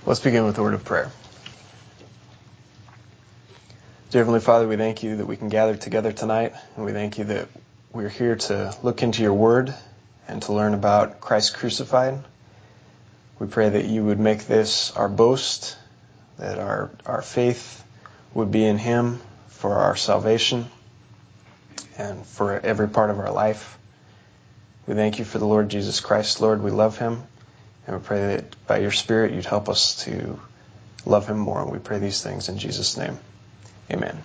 Let's begin with a word of prayer. Dear Heavenly Father, we thank you that we can gather together tonight, and we thank you that we're here to look into your word and to learn about Christ crucified. We pray that you would make this our boast, that our faith would be in him for our salvation and for every part of our life. We thank you for the Lord Jesus Christ. Lord, we love him, and we pray that by your Spirit you'd help us to love him more. And we pray these things in Jesus' name. Amen.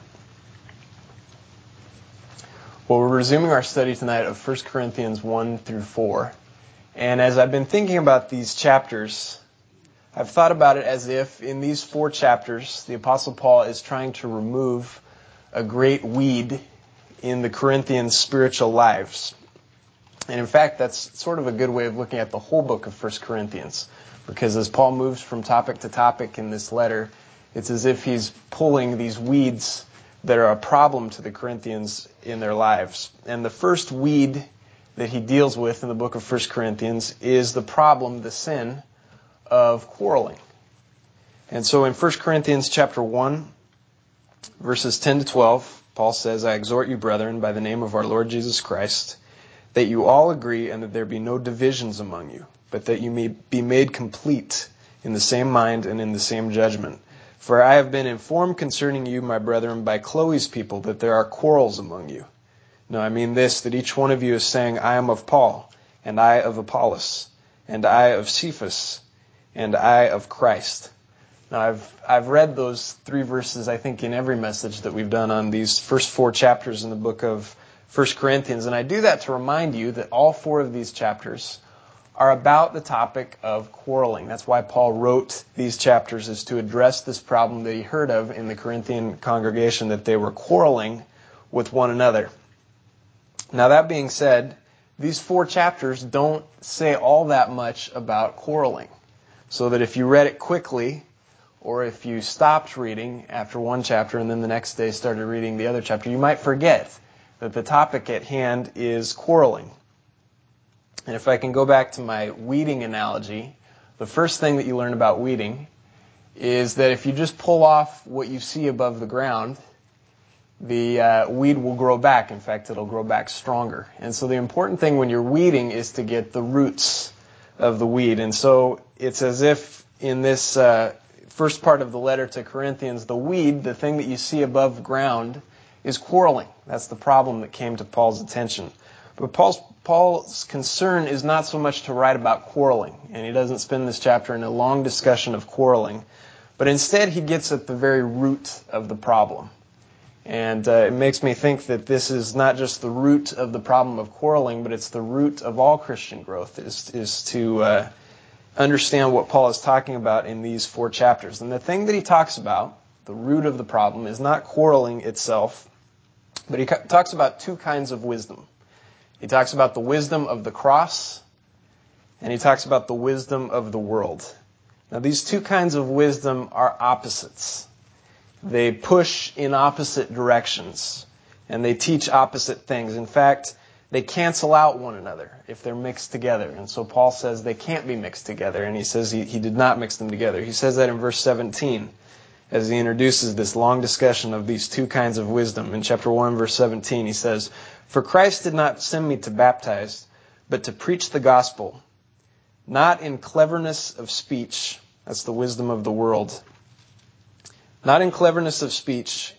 Well, we're resuming our study tonight of 1 Corinthians 1 through 4. And as I've been thinking about these chapters, I've thought about it as if in these 4 chapters, the Apostle Paul is trying to remove a great weed in the Corinthians' spiritual lives. And in fact, that's sort of a good way of looking at the whole book of 1 Corinthians. Because as Paul moves from topic to topic in this letter, it's as if he's pulling these weeds that are a problem to the Corinthians in their lives. And the first weed that he deals with in the book of 1 Corinthians is the problem, the sin of quarreling. And so in 1 Corinthians chapter 1, verses 10 to 12, Paul says, "I exhort you, brethren, by the name of our Lord Jesus Christ, that you all agree and that there be no divisions among you, but that you may be made complete in the same mind and in the same judgment. For I have been informed concerning you, my brethren, by Chloe's people, that there are quarrels among you. Now I mean this, that each one of you is saying, I am of Paul, and I of Apollos, and I of Cephas, and I of Christ." Now I've read those 3 verses, I think, in every message that we've done on these first 4 chapters in the book of 1 Corinthians. And I do that to remind you that all 4 of these chapters are about the topic of quarreling. That's why Paul wrote these chapters, is to address this problem that he heard of in the Corinthian congregation, that they were quarreling with one another. Now that being said, these 4 chapters don't say all that much about quarreling. So that if you read it quickly, or if you stopped reading after one chapter and then the next day started reading the other chapter, you might forget that the topic at hand is quarreling. And if I can go back to my weeding analogy, the first thing that you learn about weeding is that if you just pull off what you see above the ground, the weed will grow back. In fact, it'll grow back stronger. And so the important thing when you're weeding is to get the roots of the weed. And so it's as if in this first part of the letter to Corinthians, the weed, the thing that you see above ground, is quarreling. That's the problem that came to Paul's attention. But Paul's concern is not so much to write about quarreling, and he doesn't spend this chapter in a long discussion of quarreling, but instead he gets at the very root of the problem. And it makes me think that this is not just the root of the problem of quarreling, but it's the root of all Christian growth, is to understand what Paul is talking about in these 4 chapters. And the thing that he talks about, the root of the problem, is not quarreling itself, but he talks about 2 kinds of wisdom. He talks about the wisdom of the cross, and he talks about the wisdom of the world. Now, these 2 kinds of wisdom are opposites. They push in opposite directions, and they teach opposite things. In fact, they cancel out one another if they're mixed together. And so Paul says they can't be mixed together, and he says he did not mix them together. He says that in verse 17. As he introduces this long discussion of these 2 kinds of wisdom. In chapter 1, verse 17, he says, "For Christ did not send me to baptize, but to preach the gospel, not in cleverness of speech," that's the wisdom of the world, "not in cleverness of speech,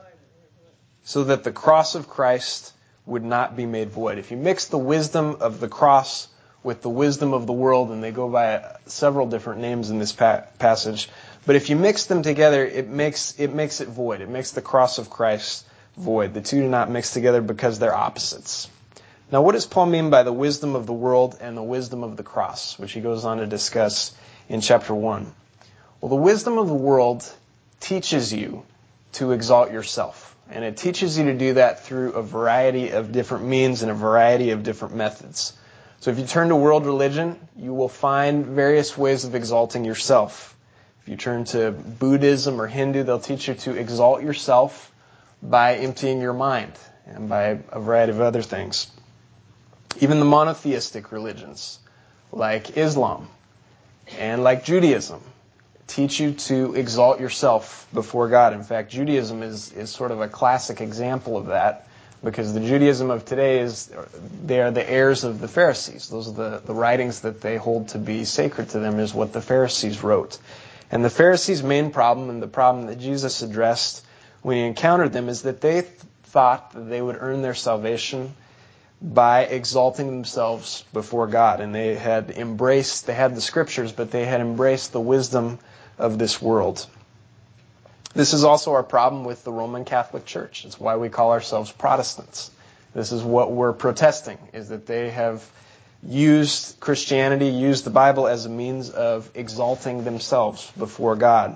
so that the cross of Christ would not be made void." If you mix the wisdom of the cross with the wisdom of the world, and they go by several different names in this passage, but if you mix them together, it makes it void. It makes the cross of Christ void. The 2 do not mix together because they're opposites. Now, what does Paul mean by the wisdom of the world and the wisdom of the cross, which he goes on to discuss in chapter 1? Well, the wisdom of the world teaches you to exalt yourself. And it teaches you to do that through a variety of different means and a variety of different methods. So if you turn to world religion, you will find various ways of exalting yourself. If you turn to Buddhism or Hindu, they'll teach you to exalt yourself by emptying your mind and by a variety of other things. Even the monotheistic religions, like Islam and like Judaism, teach you to exalt yourself before God. In fact, Judaism is sort of a classic example of that, because the Judaism of today they are the heirs of the Pharisees. Those are the writings that they hold to be sacred to them, is what the Pharisees wrote. And the Pharisees' main problem, and the problem that Jesus addressed when he encountered them, is that they thought that they would earn their salvation by exalting themselves before God. And they had the scriptures, but they had embraced the wisdom of this world. This is also our problem with the Roman Catholic Church. It's why we call ourselves Protestants. This is what we're protesting, is that they have used Christianity, used the Bible as a means of exalting themselves before God.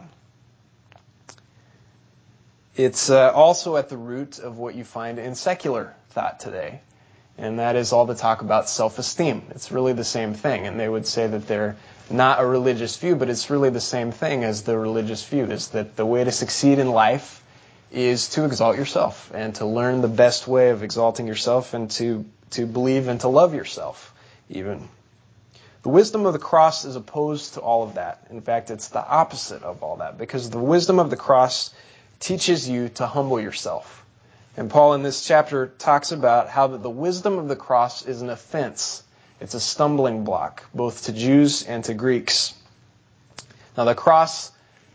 It's also at the root of what you find in secular thought today, and that is all the talk about self-esteem. It's really the same thing, and they would say that they're not a religious view, but it's really the same thing as the religious view, is that the way to succeed in life is to exalt yourself and to learn the best way of exalting yourself and to believe and to love yourself even. The wisdom of the cross is opposed to all of that. In fact, it's the opposite of all that, because the wisdom of the cross teaches you to humble yourself. And Paul in this chapter talks about how that the wisdom of the cross is an offense. It's a stumbling block, both to Jews and to Greeks. Now, the cross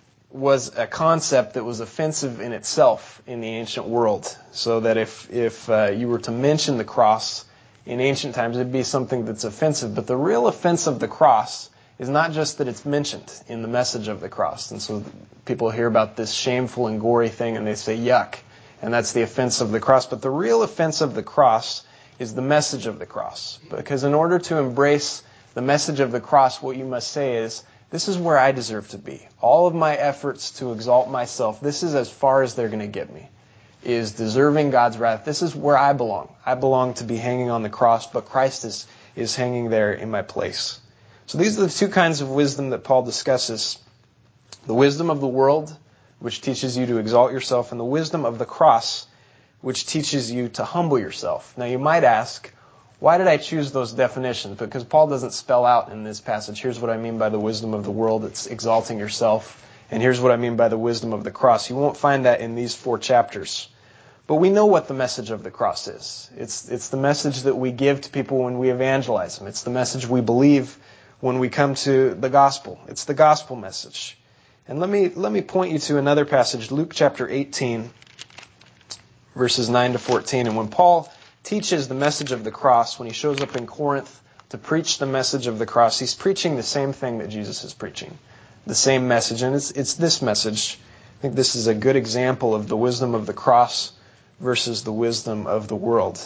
was a concept that was offensive in itself in the ancient world, so that if you were to mention the cross in ancient times, it'd be something that's offensive. But the real offense of the cross is not just that it's mentioned in the message of the cross. And so people hear about this shameful and gory thing and they say, yuck, and that's the offense of the cross. But the real offense of the cross is the message of the cross. Because in order to embrace the message of the cross, what you must say is, this is where I deserve to be. All of my efforts to exalt myself, this is as far as they're going to get me, is deserving God's wrath. This is where I belong. I belong to be hanging on the cross, but Christ is hanging there in my place. So these are the two kinds of wisdom that Paul discusses. The wisdom of the world, which teaches you to exalt yourself, and the wisdom of the cross, which teaches you to humble yourself. Now you might ask, why did I choose those definitions? Because Paul doesn't spell out in this passage, here's what I mean by the wisdom of the world, it's exalting yourself, and here's what I mean by the wisdom of the cross. You won't find that in these 4 chapters. But we know what the message of the cross is. It's the message that we give to people when we evangelize them. It's the message we believe when we come to the gospel. It's the gospel message. And let me point you to another passage, Luke chapter 18, verses 9 to 14. And when Paul teaches the message of the cross, when he shows up in Corinth to preach the message of the cross, he's preaching the same thing that Jesus is preaching, the same message. And it's this message. I think this is a good example of the wisdom of the cross versus the wisdom of the world.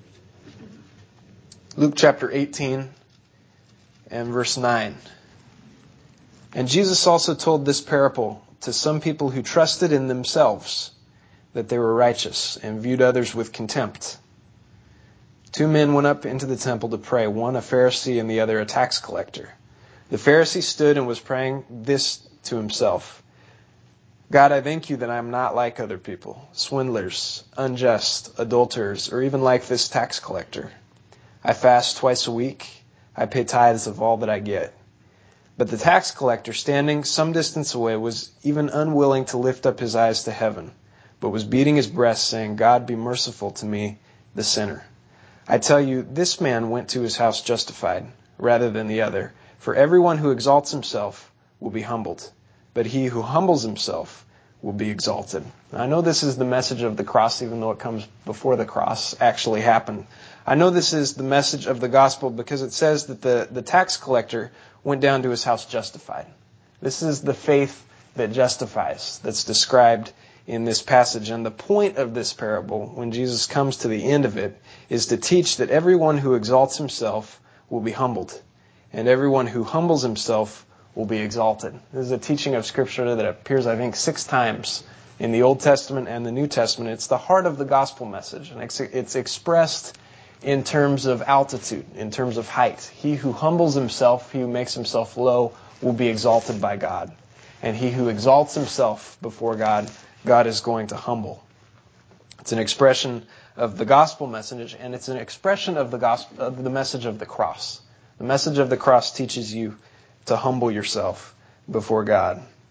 Luke chapter 18 and verse 9. And Jesus also told this parable to some people who trusted in themselves that they were righteous and viewed others with contempt. 2 men went up into the temple to pray, one a Pharisee and the other a tax collector. The Pharisee stood and was praying this to himself: God, I thank you that I am not like other people, swindlers, unjust, adulterers, or even like this tax collector. I fast twice a week. I pay tithes of all that I get. But the tax collector, standing some distance away, was even unwilling to lift up his eyes to heaven, but was beating his breast, saying, God, be merciful to me, the sinner. I tell you, this man went to his house justified, rather than the other. For everyone who exalts himself will be humbled, but he who humbles himself will be exalted. Now, I know this is the message of the cross, even though it comes before the cross actually happened. I know this is the message of the gospel because it says that the tax collector went down to his house justified. This is the faith that justifies that's described in this passage. And the point of this parable, when Jesus comes to the end of it, is to teach that everyone who exalts himself will be humbled, and everyone who humbles himself will be exalted. This is a teaching of Scripture that appears, I think, 6 times in the Old Testament and the New Testament. It's the heart of the gospel message, and it's expressed in terms of altitude, in terms of height. He who humbles himself, he who makes himself low, will be exalted by God. And he who exalts himself before God, God is going to humble. It's an expression of the gospel message, and it's an expression of the message of the cross. The message of the cross teaches you to humble yourself before God.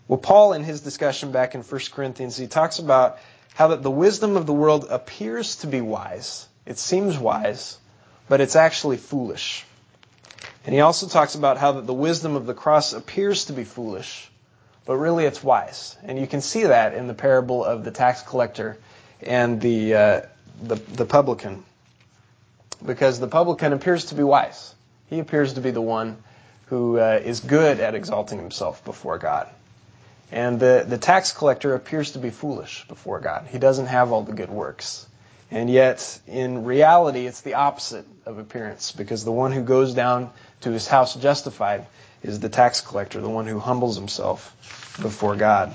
Well, Paul, in his discussion back in 1 Corinthians, he talks about how that the wisdom of the world appears to be wise. It seems wise, but it's actually foolish. And he also talks about how that the wisdom of the cross appears to be foolish, but really it's wise. And you can see that in the parable of the tax collector and the publican. Because the publican appears to be wise. He appears to be the one who is good at exalting himself before God. And the tax collector appears to be foolish before God. He doesn't have all the good works. And yet, in reality, it's the opposite of appearance, because the one who goes down to his house justified is the tax collector, the one who humbles himself before God.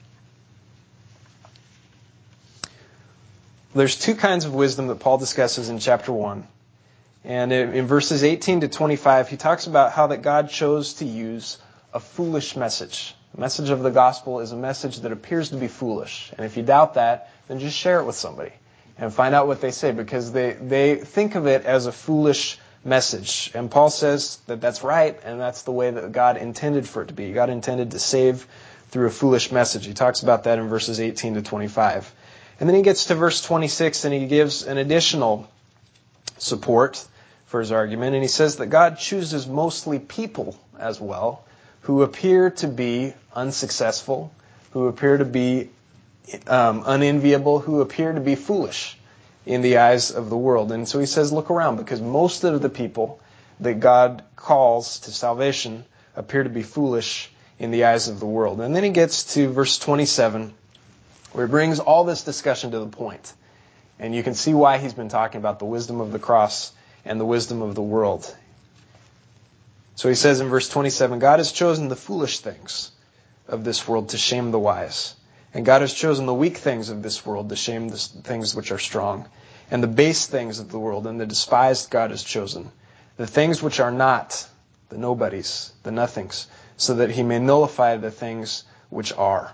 There's two kinds of wisdom that Paul discusses in chapter 1. And in verses 18 to 25, he talks about how that God chose to use a foolish message. The message of the gospel is a message that appears to be foolish. And if you doubt that, then just share it with somebody and find out what they say, because they think of it as a foolish message. And Paul says that that's right, and that's the way that God intended for it to be. God intended to save through a foolish message. He talks about that in verses 18 to 25. And then he gets to verse 26, and he gives an additional support for his argument. And he says that God chooses mostly people as well who appear to be unsuccessful, who appear to be unenviable, who appear to be foolish in the eyes of the world. And so he says, look around, because most of the people that God calls to salvation appear to be foolish in the eyes of the world. And then he gets to verse 27, where he brings all this discussion to the point. And you can see why he's been talking about the wisdom of the cross and the wisdom of the world. So he says in verse 27, God has chosen the foolish things of this world to shame the wise. And God has chosen the weak things of this world to shame the things which are strong. And the base things of the world and the despised God has chosen. The things which are not, the nobodies, the nothings, so that he may nullify the things which are.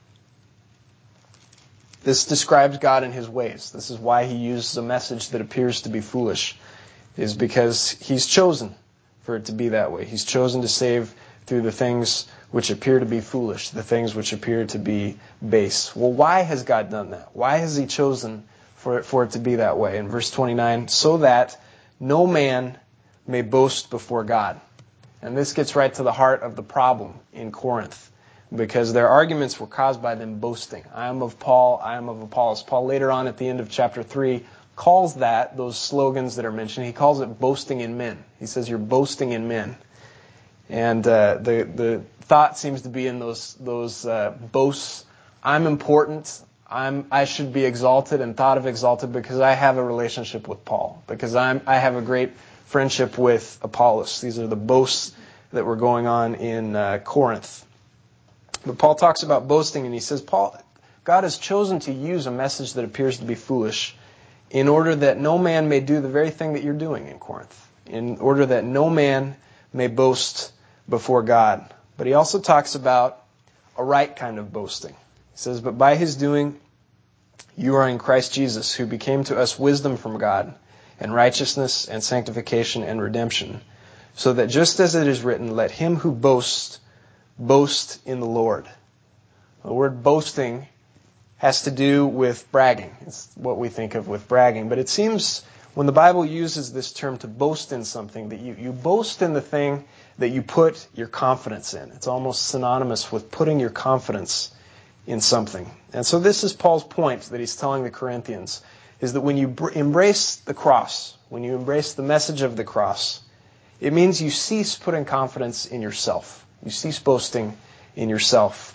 This describes God and his ways. This is why he uses a message that appears to be foolish, is because he's chosen for it to be that way. He's chosen to save through the things which appear to be foolish, the things which appear to be base. Well, why has God done that? Why has he chosen for it to be that way? In verse 29, so that no man may boast before God. And this gets right to the heart of the problem in Corinth, because their arguments were caused by them boasting. I am of Paul, I am of Apollos. Paul later on at the end of chapter 3 calls those slogans that are mentioned, he calls it boasting in men. He says you're boasting in men. And the thought seems to be in those boasts. I'm important. I should be exalted and thought of exalted because I have a relationship with Paul, because I have a great friendship with Apollos. These are the boasts that were going on in Corinth. But Paul talks about boasting, and he says, God has chosen to use a message that appears to be foolish in order that no man may do the very thing that you're doing in Corinth, in order that no man may boast before God. But he also talks about a right kind of boasting. He says, but by his doing, you are in Christ Jesus, who became to us wisdom from God, and righteousness and sanctification and redemption, so that just as it is written, let him who boasts boast in the Lord. The word boasting has to do with bragging. It's what we think of with bragging. But it seems when the Bible uses this term to boast in something, that you boast in the thing that you put your confidence in. It's almost synonymous with putting your confidence in something. And so this is Paul's point that he's telling the Corinthians, is that when you embrace the cross, when you embrace the message of the cross, it means you cease putting confidence in yourself. You cease boasting in yourself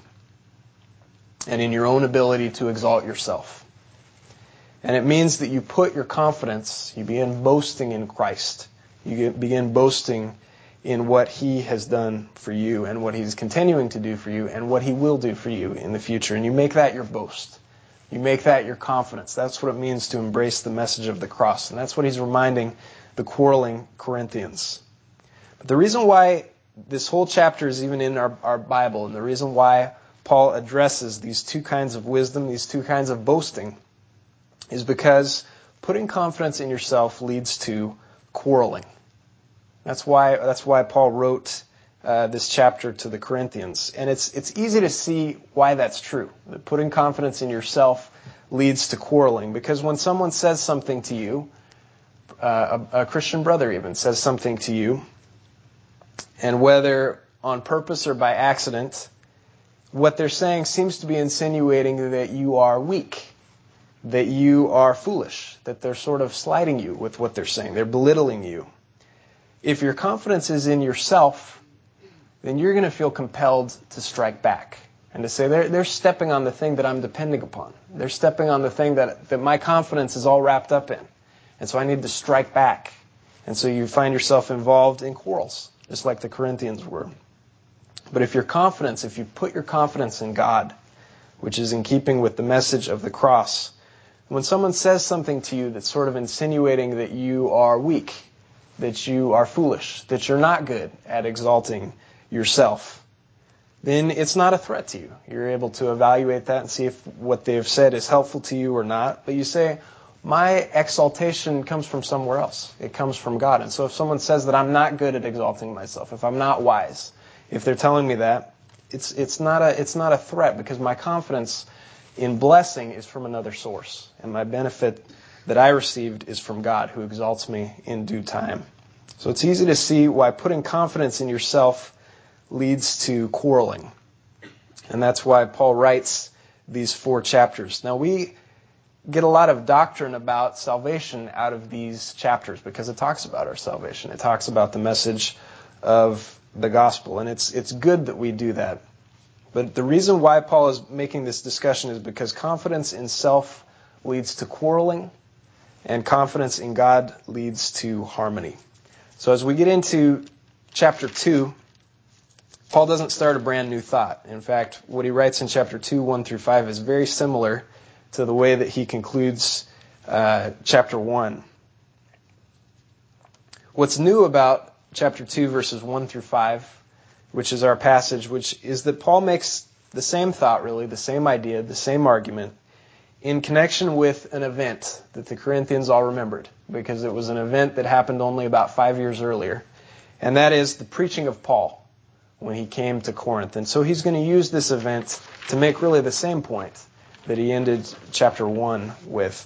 and in your own ability to exalt yourself. And it means that you put your confidence, you begin boasting in Christ. You begin boasting in what he has done for you and what he's continuing to do for you and what he will do for you in the future. And you make that your boast. You make that your confidence. That's what it means to embrace the message of the cross. And that's what he's reminding the quarreling Corinthians. But the reason why this whole chapter is even in our Bible, and the reason why Paul addresses these two kinds of wisdom, these two kinds of boasting, is because putting confidence in yourself leads to quarreling. That's why Paul wrote this chapter to the Corinthians. And it's easy to see why that's true. That putting confidence in yourself leads to quarreling. Because when someone says something to you, a Christian brother even says something to you, and whether on purpose or by accident, what they're saying seems to be insinuating that you are weak, that you are foolish, that they're sort of slighting you with what they're saying. They're belittling you. If your confidence is in yourself, then you're going to feel compelled to strike back and to say, they're stepping on the thing that I'm depending upon. They're stepping on the thing that my confidence is all wrapped up in. And so I need to strike back. And so you find yourself involved in quarrels, just like the Corinthians were. But if you put your confidence in God, which is in keeping with the message of the cross, when someone says something to you that's sort of insinuating that you are weak, that you are foolish, that you're not good at exalting yourself, then it's not a threat to you. You're able to evaluate that and see if what they've said is helpful to you or not. But you say, my exaltation comes from somewhere else. It comes from God. And so if someone says that I'm not good at exalting myself, if I'm not wise, if they're telling me that, it's not a threat, because my confidence in blessing is from another source. And my benefit that I received is from God, who exalts me in due time. So it's easy to see why putting confidence in yourself leads to quarreling. And that's why Paul writes these 4 chapters. Now, we get a lot of doctrine about salvation out of these chapters because it talks about our salvation. It talks about the message of the gospel. And it's good that we do that. But the reason why Paul is making this discussion is because confidence in self leads to quarreling, and confidence in God leads to harmony. So as we get into chapter 2, Paul doesn't start a brand new thought. In fact, what he writes in chapter 2, 1 through 5 is very similar to the way that he concludes chapter 1. What's new about chapter 2, verses 1 through 5, which is our passage, which is that Paul makes the same thought, really, the same idea, the same argument, in connection with an event that the Corinthians all remembered, because it was an event that happened only about 5 years earlier. And that is the preaching of Paul when he came to Corinth. And so he's going to use this event to make really the same point that he ended chapter 1 with.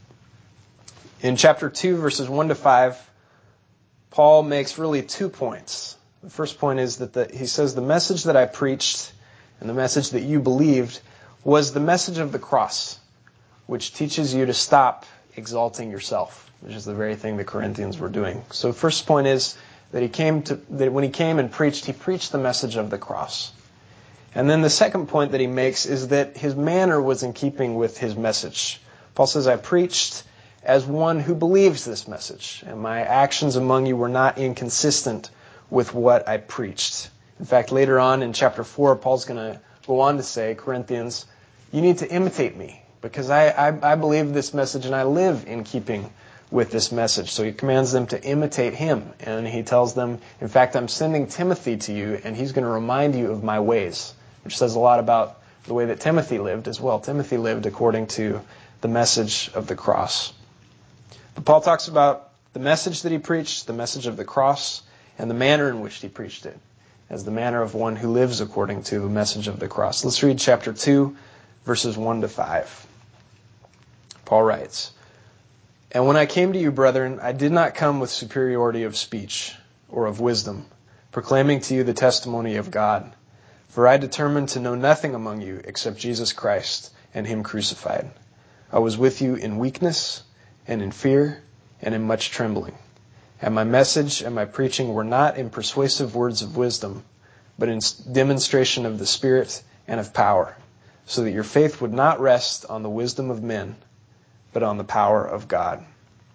In chapter 2, verses 1 to 5, Paul makes really 2 points. The first point is that he says the message that I preached and the message that you believed was the message of the cross, which teaches you to stop exalting yourself, which is the very thing the Corinthians were doing. So the first point is that when he came and preached, he preached the message of the cross. And then the second point that he makes is that his manner was in keeping with his message. Paul says, I preached as one who believes this message, and my actions among you were not inconsistent with what I preached. In fact, later on in chapter 4, Paul's going to go on to say, Corinthians, you need to imitate me, because I believe this message and I live in keeping with this message. So he commands them to imitate him. And he tells them, in fact, I'm sending Timothy to you, and he's going to remind you of my ways, which says a lot about the way that Timothy lived as well. Timothy lived according to the message of the cross. But Paul talks about the message that he preached, the message of the cross, and the manner in which he preached it, as the manner of one who lives according to the message of the cross. Let's read chapter 2, verses 1 to 5. Paul writes, And when I came to you, brethren, I did not come with superiority of speech or of wisdom, proclaiming to you the testimony of God. For I determined to know nothing among you except Jesus Christ and him crucified. I was with you in weakness and in fear and in much trembling. And my message and my preaching were not in persuasive words of wisdom, but in demonstration of the Spirit and of power, so that your faith would not rest on the wisdom of men, but on the power of God.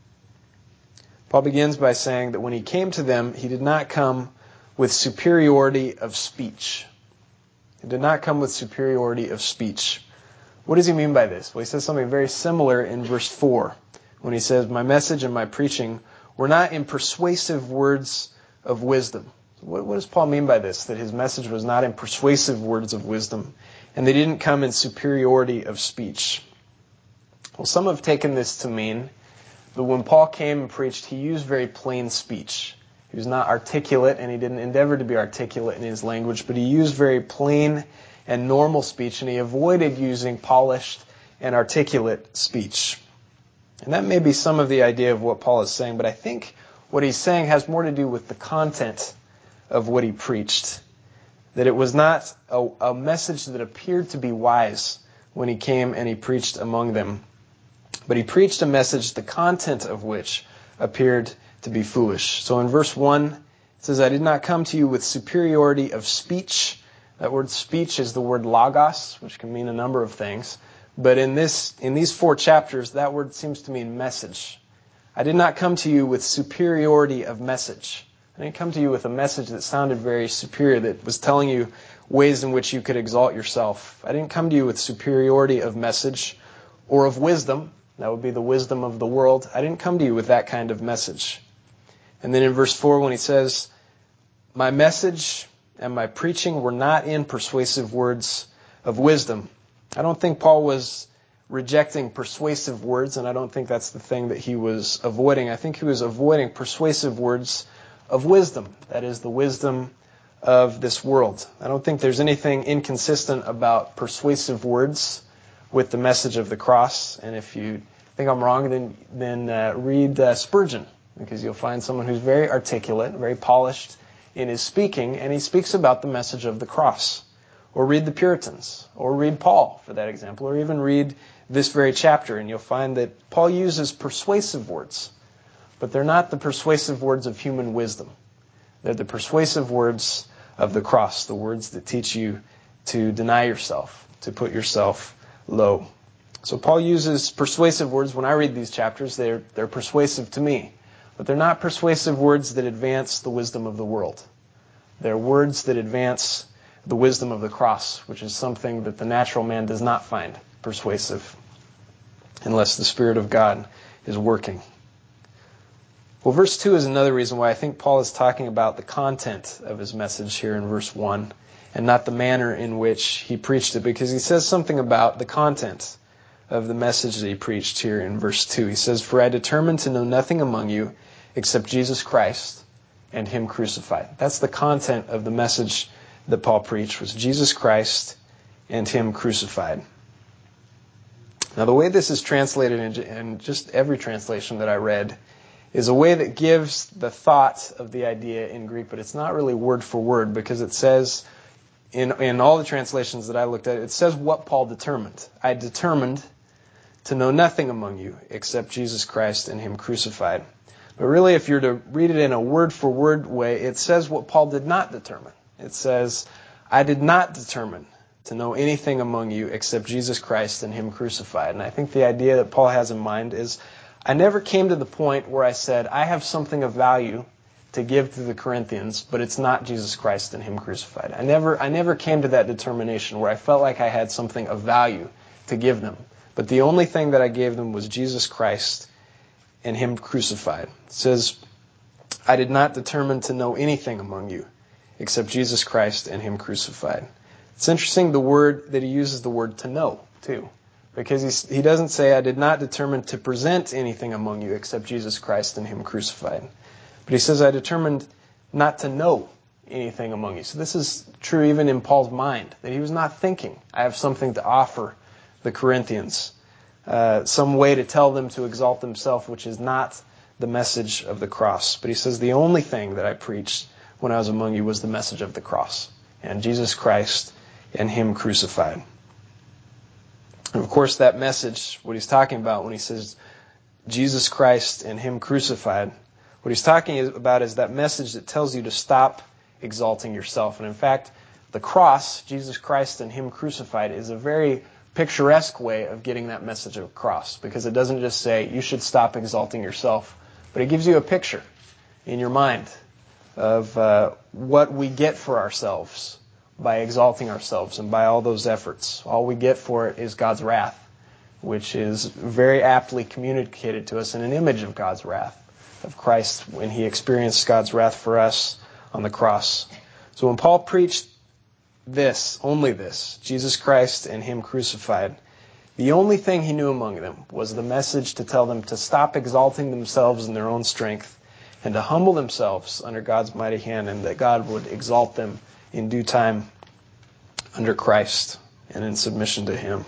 Paul begins by saying that when he came to them, he did not come with superiority of speech. He did not come with superiority of speech. What does he mean by this? Well, he says something very similar in verse 4, when he says, my message and my preaching were not in persuasive words of wisdom. What does Paul mean by this? That his message was not in persuasive words of wisdom, and they didn't come in superiority of speech. Well, some have taken this to mean that when Paul came and preached, he used very plain speech. He was not articulate, and he didn't endeavor to be articulate in his language, but he used very plain and normal speech, and he avoided using polished and articulate speech. And that may be some of the idea of what Paul is saying, but I think what he's saying has more to do with the content of what he preached. That it was not a message that appeared to be wise when he came and he preached among them, but he preached a message, the content of which appeared to be foolish. So in verse 1, it says, I did not come to you with superiority of speech. That word speech is the word logos, which can mean a number of things. But in these 4 chapters, that word seems to mean message. I did not come to you with superiority of message. I didn't come to you with a message that sounded very superior, that was telling you ways in which you could exalt yourself. I didn't come to you with superiority of message or of wisdom. That would be the wisdom of the world. I didn't come to you with that kind of message. And then in verse 4, when he says, my message and my preaching were not in persuasive words of wisdom. I don't think Paul was rejecting persuasive words, and I don't think that's the thing that he was avoiding. I think he was avoiding persuasive words of wisdom. That is, the wisdom of this world. I don't think there's anything inconsistent about persuasive words with the message of the cross. And if you think I'm wrong, then read Spurgeon, because you'll find someone who's very articulate, very polished in his speaking, and he speaks about the message of the cross. Or read the Puritans, or read Paul, for that example, or even read this very chapter, and you'll find that Paul uses persuasive words, but they're not the persuasive words of human wisdom. They're the persuasive words of the cross, the words that teach you to deny yourself, to put yourself low. So Paul uses persuasive words. When I read these chapters, they're persuasive to me, but they're not persuasive words that advance the wisdom of the world. They're words that advance the wisdom of the cross, which is something that the natural man does not find persuasive unless the Spirit of God is working. Well, verse 2 is another reason why I think Paul is talking about the content of his message here in verse 1 and not the manner in which he preached it, because he says something about the content of the message that he preached here in verse 2. He says, for I determined to know nothing among you except Jesus Christ and Him crucified. That's the content of the message that Paul preached, was Jesus Christ and Him crucified. Now, the way this is translated in just every translation that I read is a way that gives the thought of the idea in Greek, but it's not really word for word, because it says, in all the translations that I looked at, it says what Paul determined. I determined to know nothing among you except Jesus Christ and Him crucified. But really, if you're to read it in a word for word way, it says what Paul did not determine. It says, I did not determine to know anything among you except Jesus Christ and Him crucified. And I think the idea that Paul has in mind is, I never came to the point where I said, I have something of value to give to the Corinthians, but it's not Jesus Christ and Him crucified. I never came to that determination where I felt like I had something of value to give them. But the only thing that I gave them was Jesus Christ and Him crucified. It says, I did not determine to know anything among you except Jesus Christ and Him crucified. It's interesting the word that he uses, the word to know, too. Because he doesn't say, I did not determine to present anything among you except Jesus Christ and Him crucified. But he says, I determined not to know anything among you. So this is true even in Paul's mind, that he was not thinking, I have something to offer the Corinthians, some way to tell them to exalt themselves, which is not the message of the cross. But he says, the only thing that I preached when I was among you was the message of the cross, and Jesus Christ and Him crucified. And of course, that message, what he's talking about when he says Jesus Christ and Him crucified, what he's talking about is that message that tells you to stop exalting yourself. And in fact, the cross, Jesus Christ and Him crucified, is a very picturesque way of getting that message across, because it doesn't just say you should stop exalting yourself, but it gives you a picture in your mind of what we get for ourselves by exalting ourselves and by all those efforts. All we get for it is God's wrath, which is very aptly communicated to us in an image of God's wrath, of Christ when He experienced God's wrath for us on the cross. So when Paul preached this, only this, Jesus Christ and Him crucified, the only thing he knew among them was the message to tell them to stop exalting themselves in their own strength and to humble themselves under God's mighty hand, and that God would exalt them in due time under Christ and in submission to Him.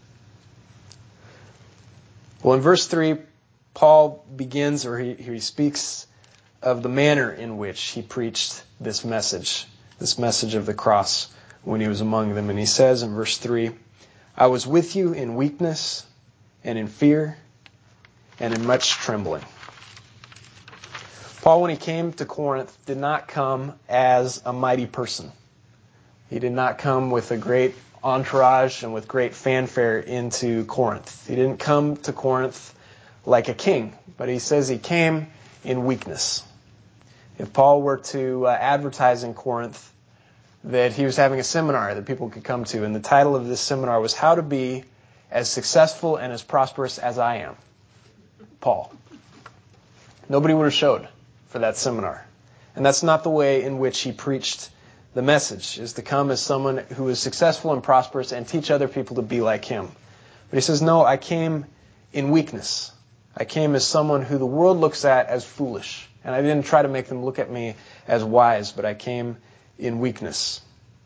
Well, in verse 3, Paul begins, or he speaks of the manner in which he preached this message of the cross when he was among them. And he says in verse 3, I was with you in weakness and in fear and in much trembling. Paul, when he came to Corinth, did not come as a mighty person. He did not come with a great entourage and with great fanfare into Corinth. He didn't come to Corinth like a king, but he says he came in weakness. If Paul were to advertise in Corinth that he was having a seminar that people could come to, and the title of this seminar was How to Be as Successful and as Prosperous as I Am, Paul, nobody would have showed for that seminar. And that's not the way in which he preached the message, is to come as someone who is successful and prosperous and teach other people to be like him. But he says, no, I came in weakness. I came as someone who the world looks at as foolish. And I didn't try to make them look at me as wise, but I came in weakness.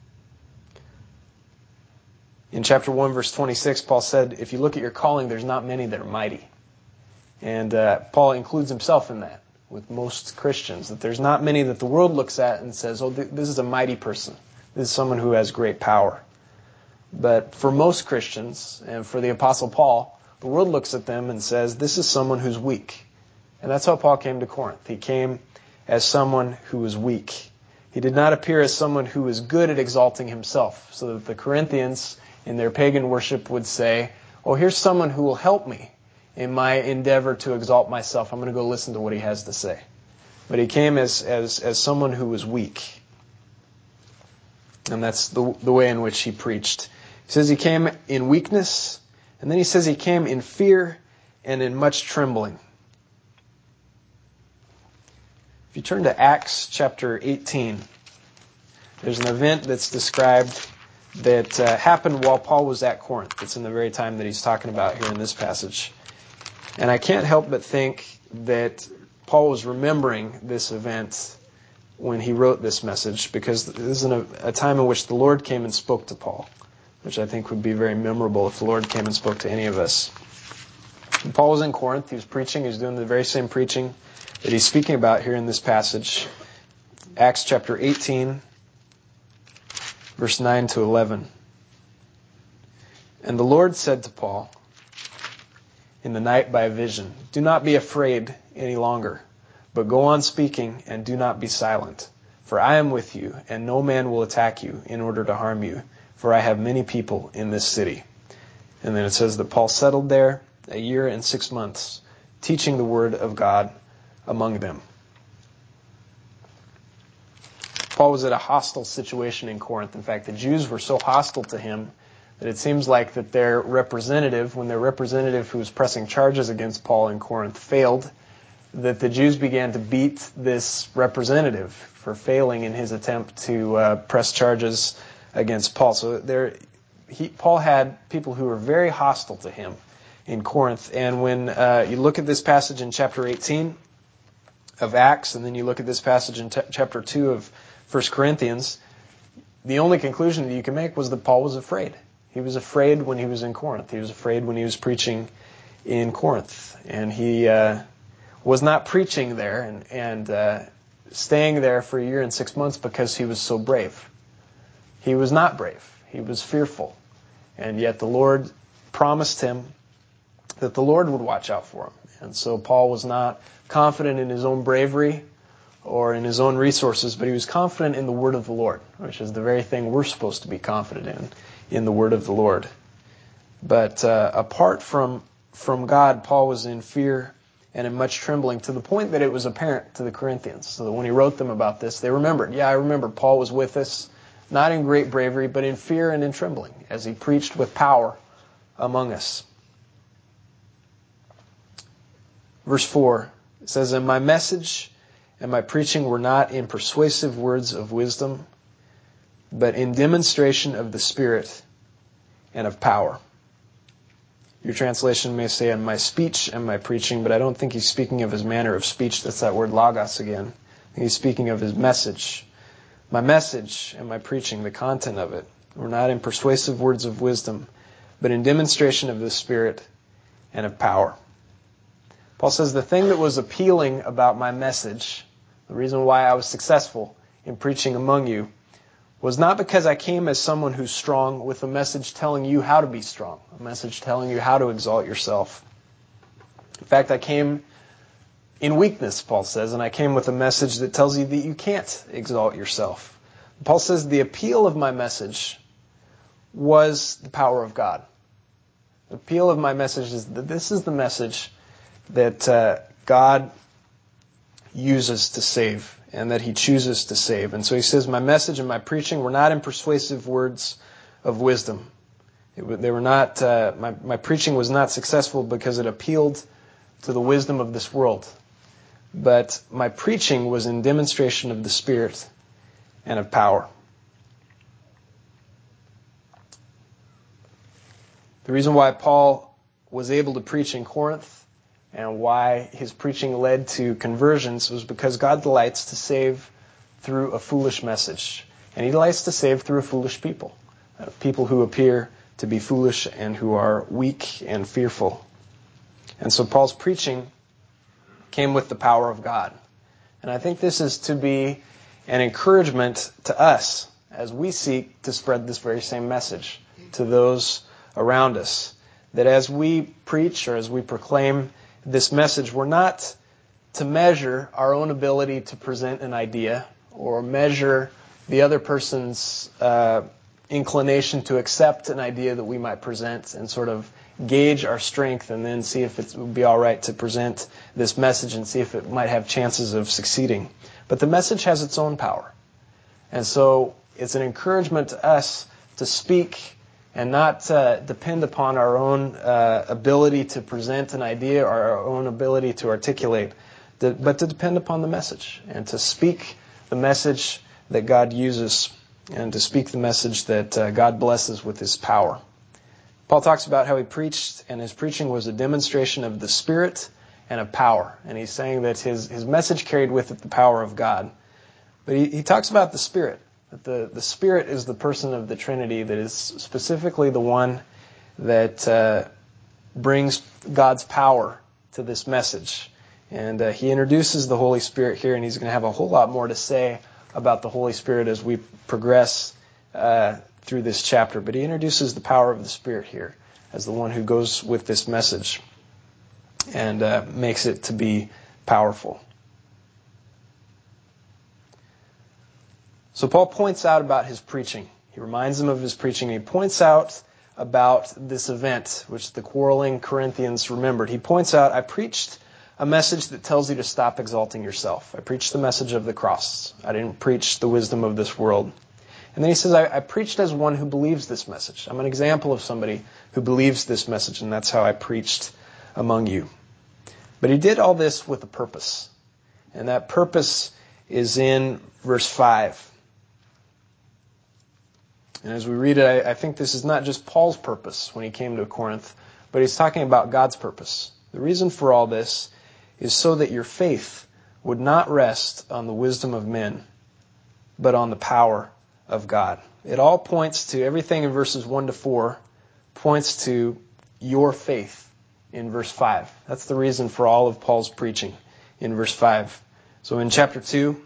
In chapter 1, verse 26, Paul said, if you look at your calling, there's not many that are mighty. And Paul includes himself in that with most Christians, that there's not many that the world looks at and says, oh, this is a mighty person. This is someone who has great power. But for most Christians, and for the Apostle Paul, the world looks at them and says, this is someone who's weak. And that's how Paul came to Corinth. He came as someone who was weak. He did not appear as someone who was good at exalting himself, so that the Corinthians in their pagan worship would say, oh, here's someone who will help me in my endeavor to exalt myself. I'm going to go listen to what he has to say. But he came as someone who was weak. And that's the way in which he preached. He says he came in weakness, and then he says he came in fear and in much trembling. If you turn to Acts chapter 18, there's an event that's described that happened while Paul was at Corinth. It's in the very time that he's talking about here in this passage. And I can't help but think that Paul was remembering this event when he wrote this message, because this is a time in which the Lord came and spoke to Paul, which I think would be very memorable if the Lord came and spoke to any of us. And Paul was in Corinth. He was preaching. He was doing the very same preaching that he's speaking about here in this passage. Acts chapter 18, verse 9 to 11. And the Lord said to Paul in the night by a vision, do not be afraid any longer, but go on speaking and do not be silent. For I am with you, and no man will attack you in order to harm you, for I have many people in this city. And then it says that Paul settled there 1 year and 6 months, teaching the word of God among them. Paul was at a hostile situation in Corinth. In fact, the Jews were so hostile to him that it seems like that their representative, when their representative who was pressing charges against Paul in Corinth failed, that the Jews began to beat this representative for failing in his attempt to press charges against Paul. So Paul had people who were very hostile to him in Corinth. And when you look at this passage in chapter 18 of Acts, and then you look at this passage in chapter 2 of 1 Corinthians, the only conclusion that you can make was that Paul was afraid. He was afraid when he was in Corinth. He was afraid when he was preaching in Corinth. And he was not preaching there and staying there for 1 year and 6 months because he was so brave. He was not brave. He was fearful. And yet the Lord promised him that the Lord would watch out for him. And so Paul was not confident in his own bravery or in his own resources, but he was confident in the word of the Lord, which is the very thing we're supposed to be confident in the word of the Lord. But apart from God, Paul was in fear and in much trembling, to the point that it was apparent to the Corinthians. So that when he wrote them about this, they remembered, I remember Paul was with us, not in great bravery, but in fear and in trembling, as he preached with power among us. Verse 4, it says, and my message and my preaching were not in persuasive words of wisdom, but in demonstration of the Spirit and of power. Your translation may say, in my speech and my preaching, but I don't think he's speaking of his manner of speech. That's that word logos again. He's speaking of his message. My message and my preaching, the content of it, were not in persuasive words of wisdom, but in demonstration of the Spirit and of power. Paul says the thing that was appealing about my message, the reason why I was successful in preaching among you, was not because I came as someone who's strong with a message telling you how to be strong, a message telling you how to exalt yourself. In fact, I came in weakness, Paul says, and I came with a message that tells you that you can't exalt yourself. Paul says the appeal of my message was the power of God. The appeal of my message is that this is the message that God uses to save and that he chooses to save. And so he says, my message and my preaching were not in persuasive words of wisdom. They were not. My preaching was not successful because it appealed to the wisdom of this world. But my preaching was in demonstration of the Spirit and of power. The reason why Paul was able to preach in Corinth and why his preaching led to conversions was because God delights to save through a foolish message. And he delights to save through a foolish people. People who appear to be foolish and who are weak and fearful. And so Paul's preaching came with the power of God. And I think this is to be an encouragement to us as we seek to spread this very same message to those around us. That as we preach or as we proclaim this message, we're not to measure our own ability to present an idea or measure the other person's inclination to accept an idea that we might present and sort of gauge our strength and then see if it would be all right to present this message and see if it might have chances of succeeding. But the message has its own power. And so it's an encouragement to us to speak and not depend upon our own ability to present an idea or our own ability to articulate, but to depend upon the message and to speak the message that God uses and to speak the message that God blesses with his power. Paul talks about how he preached, and his preaching was a demonstration of the Spirit and of power. And he's saying that his message carried with it the power of God. But he talks about the Spirit. That the Spirit is the person of the Trinity that is specifically the one that brings God's power to this message. And he introduces the Holy Spirit here, and he's going to have a whole lot more to say about the Holy Spirit as we progress through this chapter. But he introduces the power of the Spirit here as the one who goes with this message and makes it to be powerful. So Paul points out about his preaching. He reminds them of his preaching. He points out about this event, which the quarreling Corinthians remembered. He points out, I preached a message that tells you to stop exalting yourself. I preached the message of the cross. I didn't preach the wisdom of this world. And then he says, I preached as one who believes this message. I'm an example of somebody who believes this message, and that's how I preached among you. But he did all this with a purpose. And that purpose is in verse 5. And as we read it, I think this is not just Paul's purpose when he came to Corinth, but he's talking about God's purpose. The reason for all this is so that your faith would not rest on the wisdom of men, but on the power of God. It all points to, everything in verses 1 to 4 points to your faith in verse 5. That's the reason for all of Paul's preaching in verse 5. So in chapter 2,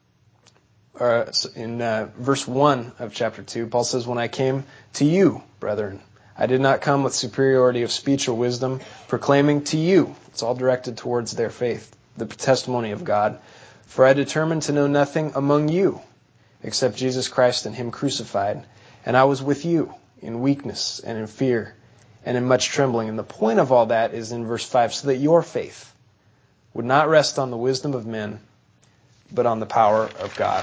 in verse 1 of chapter 2, Paul says, when I came to you, brethren, I did not come with superiority of speech or wisdom, proclaiming to you. It's all directed towards their faith, the testimony of God. For I determined to know nothing among you except Jesus Christ and him crucified. And I was with you in weakness and in fear and in much trembling. And the point of all that is in verse 5, so that your faith would not rest on the wisdom of men, but on the power of God.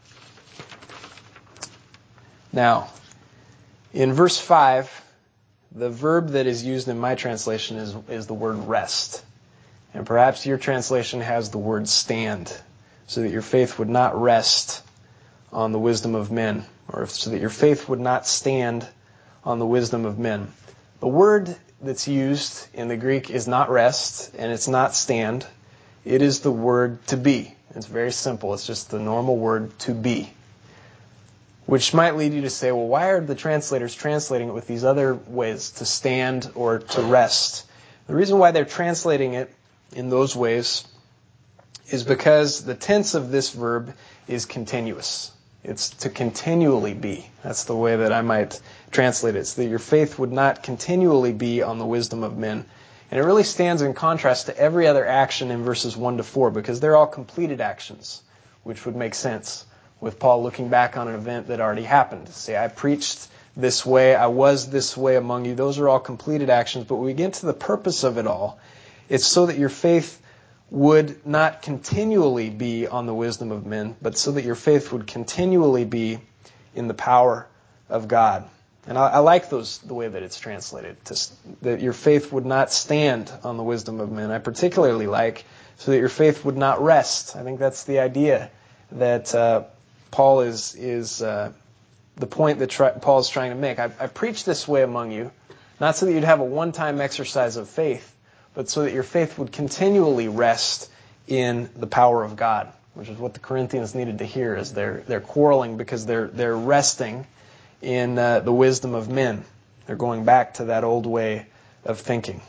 Now, in verse 5, the verb that is used in my translation is the word rest. And perhaps your translation has the word stand, so that your faith would not rest on the wisdom of men, or so that your faith would not stand on the wisdom of men. The word that's used in the Greek is not rest, and it's not stand. It is the word to be. It's very simple. It's just the normal word to be. Which might lead you to say, well, why are the translators translating it with these other ways, to stand or to rest? The reason why they're translating it in those ways is because the tense of this verb is continuous. It's to continually be. That's the way that I might translate it. It's that your faith would not continually be on the wisdom of men. And it really stands in contrast to every other action in verses 1 to 4, because they're all completed actions, which would make sense with Paul looking back on an event that already happened. Say, I preached this way, I was this way among you. Those are all completed actions. But when we get to the purpose of it all, it's so that your faith would not continually be on the wisdom of men, but so that your faith would continually be in the power of God. And I like the way that it's translated, that your faith would not stand on the wisdom of men. I particularly like so that your faith would not rest. I think that's the idea that Paul is the point that Paul is trying to make. I preach this way among you, not so that you'd have a one-time exercise of faith, but so that your faith would continually rest in the power of God, which is what the Corinthians needed to hear as they're quarreling because they're resting in the wisdom of men. They're going back to that old way of thinking.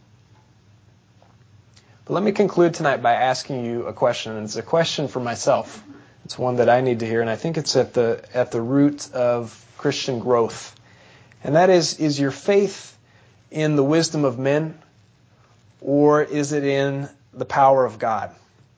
But let me conclude tonight by asking you a question, and it's a question for myself. It's one that I need to hear, and I think it's at the root of Christian growth. And that is your faith in the wisdom of men, or is it in the power of God?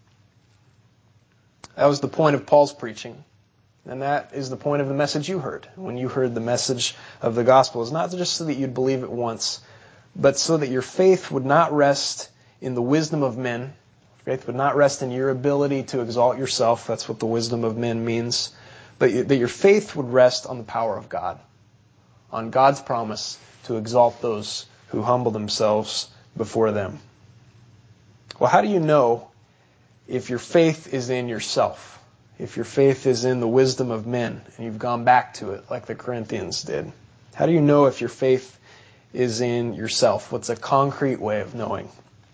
That was the point of Paul's preaching. And that is the point of the message you heard when you heard the message of the gospel. It's not just so that you'd believe it once, but so that your faith would not rest in the wisdom of men. Faith would not rest in your ability to exalt yourself. That's what the wisdom of men means. But that your faith would rest on the power of God, on God's promise to exalt those who humble themselves before them. Well, how do you know if your faith is in yourself? If your faith is in the wisdom of men and you've gone back to it like the Corinthians did? How do you know if your faith is in yourself? What's a concrete way of knowing?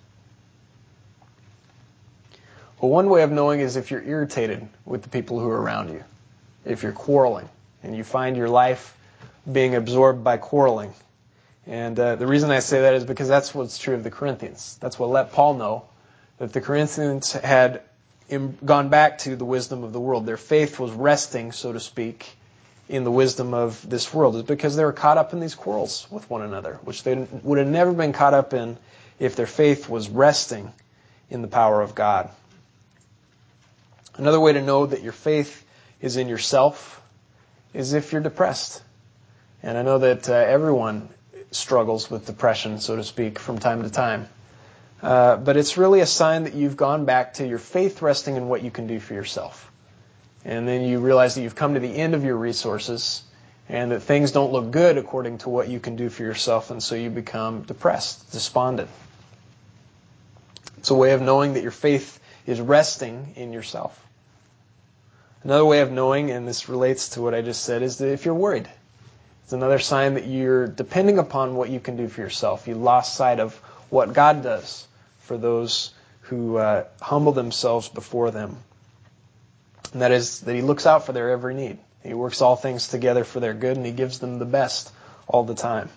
Well, one way of knowing is if you're irritated with the people who are around you. If you're quarreling and you find your life being absorbed by quarreling. And the reason I say that is because that's what's true of the Corinthians. That's what let Paul know that the Corinthians had gone back to the wisdom of the world. Their faith was resting, so to speak, in the wisdom of this world. It's because they were caught up in these quarrels with one another, which they would have never been caught up in if their faith was resting in the power of God. Another way to know that your faith is in yourself is if you're depressed. And I know that everyone struggles with depression, so to speak, from time to time. But it's really a sign that you've gone back to your faith resting in what you can do for yourself. And then you realize that you've come to the end of your resources and that things don't look good according to what you can do for yourself, and so you become depressed, despondent. It's a way of knowing that your faith is resting in yourself. Another way of knowing, and this relates to what I just said, is that if you're worried. It's another sign that you're depending upon what you can do for yourself. You lost sight of what God does for those who humble themselves before them. And that is that He looks out for their every need. He works all things together for their good, and He gives them the best all the time.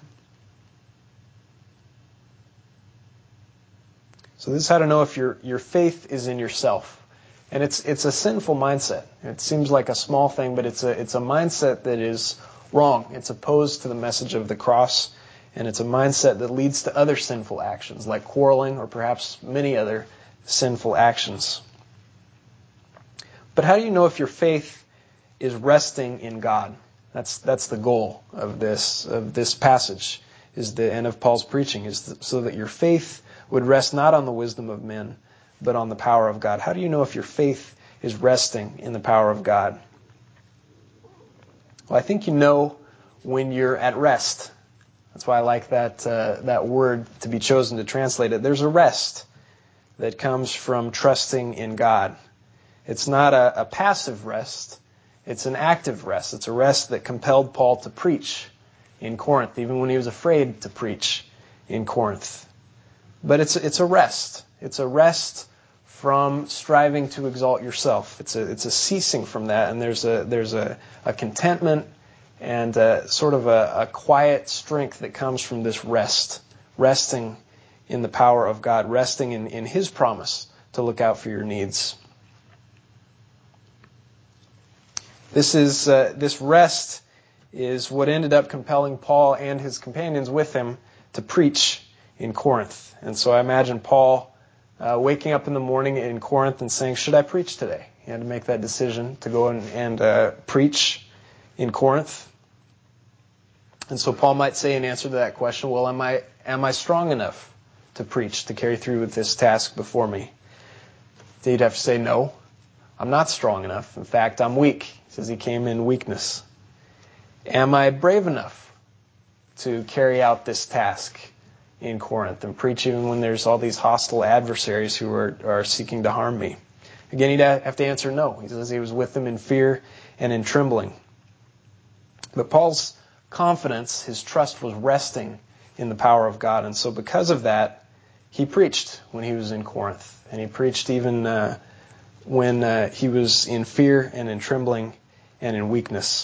So this is how to know if your faith is in yourself. And it's a sinful mindset. It seems like a small thing, but it's a mindset that is wrong. It's opposed to the message of the cross, and it's a mindset that leads to other sinful actions, like quarreling or perhaps many other sinful actions. But how do you know if your faith is resting in God? That's the goal of this passage, and of Paul's preaching, is so that your faith would rest not on the wisdom of men, but on the power of God. How do you know if your faith is resting in the power of God? Well, I think you know when you're at rest. That's why I like that word to be chosen to translate it. There's a rest that comes from trusting in God. It's not a passive rest. It's an active rest. It's a rest that compelled Paul to preach in Corinth, even when he was afraid to preach in Corinth. But it's a rest. It's a rest from striving to exalt yourself. It's a ceasing from that, and there's a contentment and sort of a quiet strength that comes from this resting in the power of God, resting in His promise to look out for your needs. This rest is what ended up compelling Paul and his companions with him to preach in Corinth. And so I imagine Paul waking up in the morning in Corinth and saying, should I preach today? He had to make that decision to go and preach in Corinth. And so Paul might say in answer to that question, well, am I strong enough to preach, to carry through with this task before me? He'd have to say, no, I'm not strong enough. In fact, I'm weak. He says he came in weakness. Am I brave enough to carry out this task in Corinth and preach even when there's all these hostile adversaries who are seeking to harm me? Again, he'd have to answer no. He says he was with them in fear and in trembling. But Paul's confidence, his trust was resting in the power of God. And so because of that, he preached when he was in Corinth. And he preached even when he was in fear and in trembling and in weakness.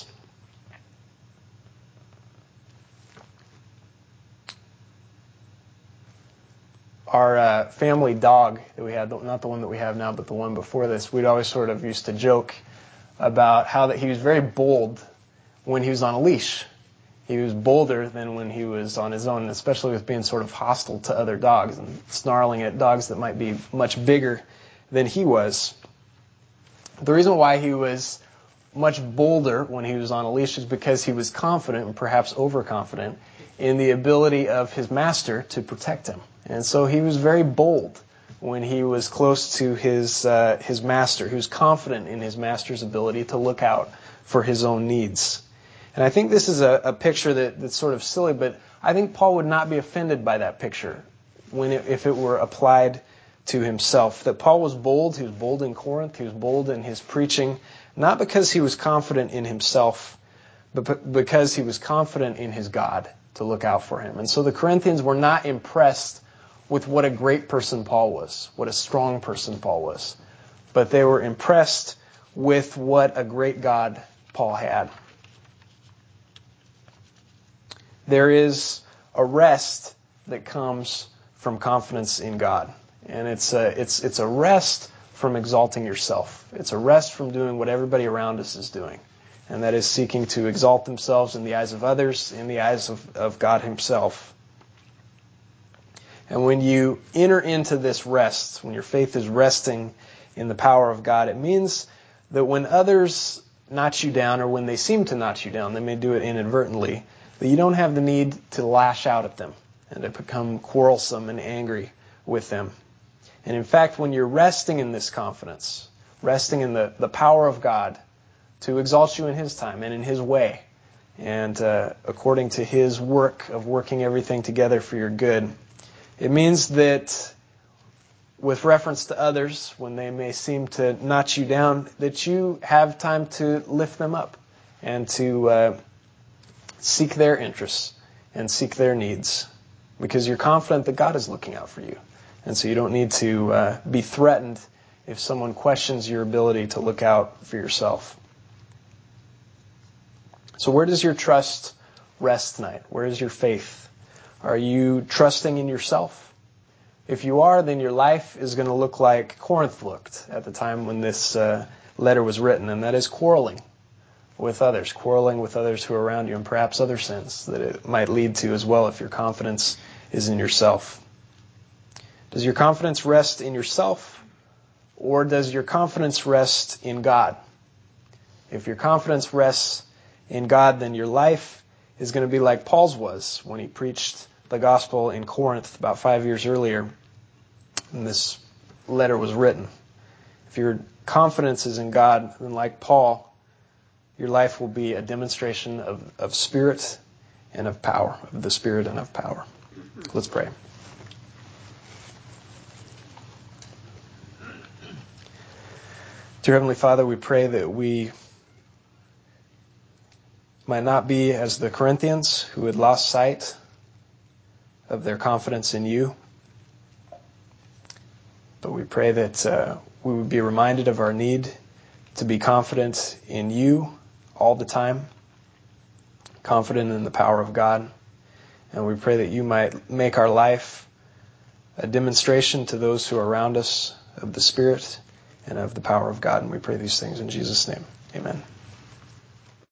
Our family dog that we had, not the one that we have now, but the one before this, we'd always sort of used to joke about how that he was very bold when he was on a leash. He was bolder than when he was on his own, especially with being sort of hostile to other dogs and snarling at dogs that might be much bigger than he was. The reason why he was much bolder when he was on a leash is because he was confident, and perhaps overconfident, in the ability of his master to protect him. And so he was very bold when he was close to his master. He was confident in his master's ability to look out for his own needs. And I think this is a picture that's sort of silly, but I think Paul would not be offended by that picture if it were applied to himself. That Paul was bold. He was bold in Corinth. He was bold in his preaching, not because he was confident in himself, but because he was confident in his God to look out for him. And so the Corinthians were not impressed with what a great person Paul was, what a strong person Paul was, but they were impressed with what a great God Paul had. There is a rest that comes from confidence in God. And it's a rest from exalting yourself. It's a rest from doing what everybody around us is doing. And that is seeking to exalt themselves in the eyes of others, in the eyes of God Himself. And when you enter into this rest, when your faith is resting in the power of God, it means that when others notch you down, or when they seem to notch you down, they may do it inadvertently, that you don't have the need to lash out at them and to become quarrelsome and angry with them. And in fact, when you're resting in this confidence, resting in the power of God to exalt you in His time and in His way, and according to His work of working everything together for your good, it means that with reference to others, when they may seem to notch you down, that you have time to lift them up and to seek their interests and seek their needs, because you're confident that God is looking out for you. And so you don't need to be threatened if someone questions your ability to look out for yourself. So where does your trust rest tonight? Where is your faith? Are you trusting in yourself? If you are, then your life is going to look like Corinth looked at the time when this letter was written, and that is quarreling with others who are around you, and perhaps other sins that it might lead to as well if your confidence is in yourself. Does your confidence rest in yourself, or does your confidence rest in God? If your confidence rests in God, then your life is going to be like Paul's was when he preached the gospel in Corinth about 5 years earlier, and this letter was written. If your confidence is in God, then like Paul, your life will be a demonstration of spirit and of power, of the Spirit and of power. Let's pray. Dear Heavenly Father, we pray that we might not be as the Corinthians who had lost sight of their confidence in you. But we pray that we would be reminded of our need to be confident in you all the time, confident in the power of God. And we pray that you might make our life a demonstration to those who are around us of the Spirit and of the power of God. And we pray these things in Jesus' name. Amen.